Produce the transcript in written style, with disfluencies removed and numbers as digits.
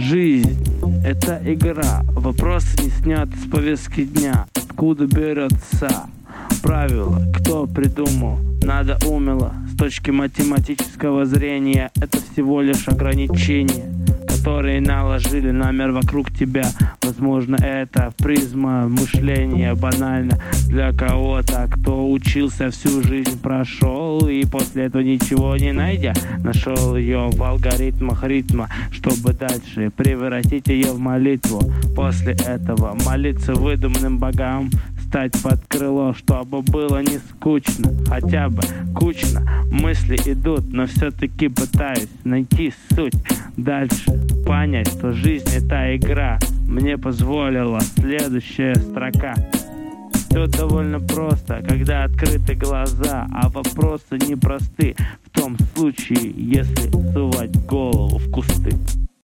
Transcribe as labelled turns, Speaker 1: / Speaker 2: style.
Speaker 1: Жизнь — это игра, вопросы не снят с повестки дня. Откуда берется правило, кто придумал? Надо умело, с точки математического зрения. Это всего лишь ограничения, которые наложили на мир вокруг тебя. Возможно, это призма мышления банально для кого-то, кто учился всю жизнь, прошел и после этого ничего не найдя, нашел ее в алгоритмах ритма, чтобы дальше превратить ее в молитву. После этого молиться выдуманным богам, стать под крыло, чтобы было не скучно, хотя бы кучно. Мысли идут, но все-таки пытаюсь найти суть дальше, понять, что жизнь — это игра. Мне позволила следующая строка. Все довольно просто, когда открыты глаза, а вопросы непросты в том случае, если сувать голову в кусты.